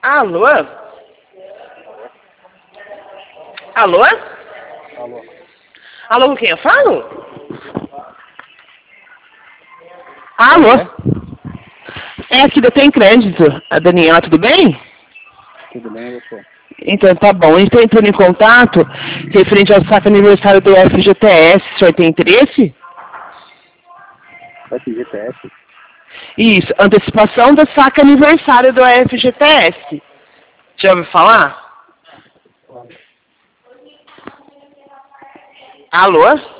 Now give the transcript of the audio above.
Alô? Alô? Alô. Alô, com quem eu falo? Alô? É aqui da Tem Crédito. A Daniela, tudo bem? Tudo bem, doutor? Então tá bom. A gente está entrando em contato referente ao saque aniversário do FGTS. O senhor tem interesse? FGTS? Isso, antecipação do saque aniversário do FGTS. Já ouviu falar? Alô?